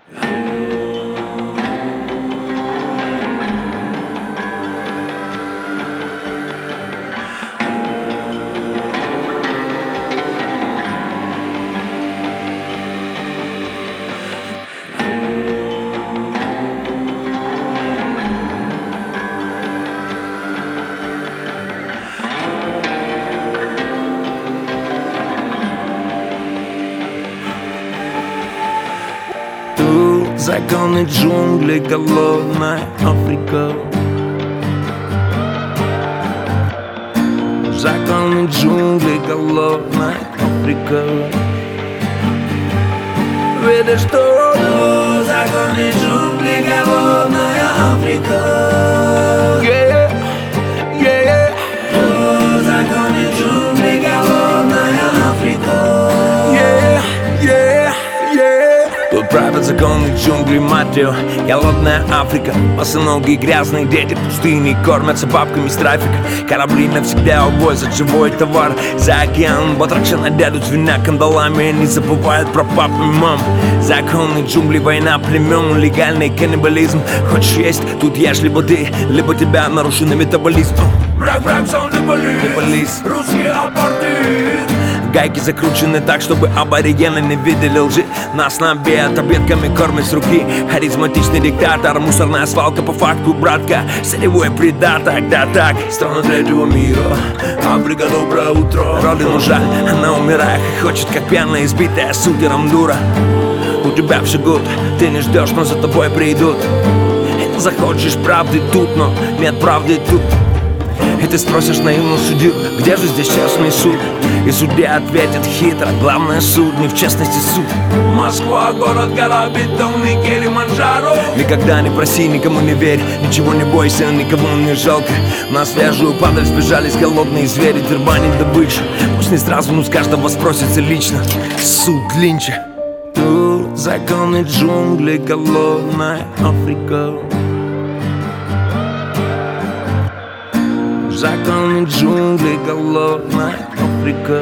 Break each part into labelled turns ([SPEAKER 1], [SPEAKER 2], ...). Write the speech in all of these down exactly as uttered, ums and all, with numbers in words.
[SPEAKER 1] Законы джунглей, голодная Африка. Законы джунглей, голодная Африка. Видишь, что законы джунглей, голодная Африка. Yeah, yeah. Законы джунглей, голодная Африка. Yeah, yeah, yeah. Тут правят законы джунглей, мать ее, голодная Африка. Босоногие грязные дети пустыни кормятся бабками с трафика. Корабли навсегда увозят живой товар за океан. Батракши надедут свиня кандалами, не забывают про папу и маму. Законы джунглей, война племен, легальный каннибализм. Хочешь есть, тут ешь либо ты, либо тебя нарушенный метаболизм. Враг, враг, сон, либолиз, русский апартеид. Гайки закручены так, чтобы аборигены не видели лжи. Нас набеят таблетками, кормят с руки. Харизматичный диктатор, мусорная свалка по факту, братка. Сырьевой придаток, да так. Страна третьего мира, Африка, доброе утро. Родину жаль, она умирает, хочет как пьяная, избитая сутером дура. У тебя все гуд, ты не ждешь, но за тобой придут. И ты захочешь правды тут, но нет правды тут. И ты спросишь наивную судью, где же здесь честный суд? И судья ответит хитро, главное суд, не в честности суд. Москва, город, гора, бетонный Килиманджаро. Никогда не проси, никому не верь, ничего не бойся, никому не жалко. На свежую падаль сбежались голодные звери, дербанить добычу. Пусть не сразу, но с каждого спросится лично. Суд Линча. Тут законы джунглей, голодная Африка. Законы джунглей, голодная Африка.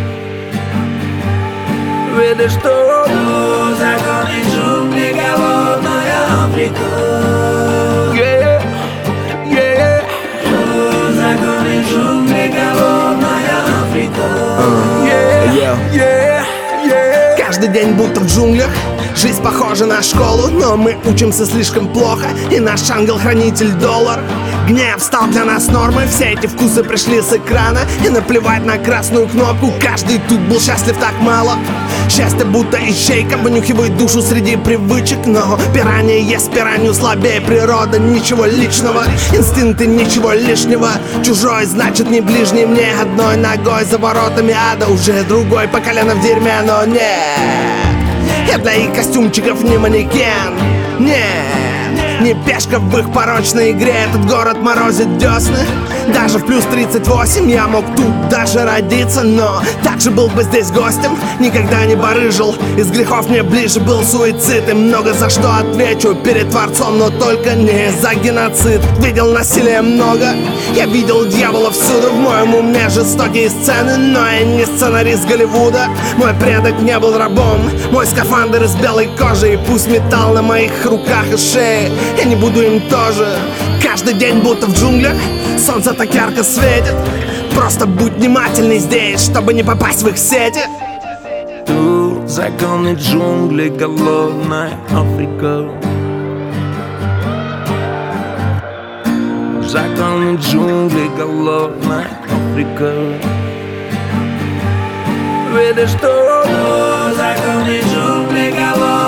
[SPEAKER 1] Видишь, что законы джунглей, голодная Африка. Yeah, yeah. Законы джунглей, голодная Африка. Yeah, yeah, yeah.
[SPEAKER 2] Каждый день будто в джунглях. Жизнь похожа на школу, но мы учимся слишком плохо. И наш ангел-хранитель доллар. Гнев стал для нас нормой. Все эти вкусы пришли с экрана. И наплевать на красную кнопку. Каждый тут был счастлив так мало. Счастье будто ищейка, вынюхивает душу среди привычек. Но пиранья ест пиранью слабее природа. Ничего личного, инстинкты ничего лишнего. Чужой значит не ближний мне. Одной ногой за воротами ада, уже другой по колено в дерьме. Но нет, я для их костюмчиков не манекен. Нет, не пешка в их порочной игре. Этот город морозит десны. Даже в плюс тридцать восемь я мог тут даже родиться. Но также был бы здесь гостем. Никогда не барыжил, из грехов мне ближе был суицид. И много за что отвечу перед Творцом, но только не за геноцид. Видел насилия много, я видел дьявола всюду. В моем уме жестокие сцены, но я не сценарист Голливуда. Мой предок не был рабом, мой скафандр из белой кожи. И пусть металл на моих руках и шее, я не буду им тоже. Каждый день будто в джунглях, солнце так ярко светит. Просто будь внимательный здесь, чтобы не попасть в их сети.
[SPEAKER 1] Тут законы джунглей, голодная Африка. Законы джунглей, голодная Африка. Видишь, что законы джунглей, голодная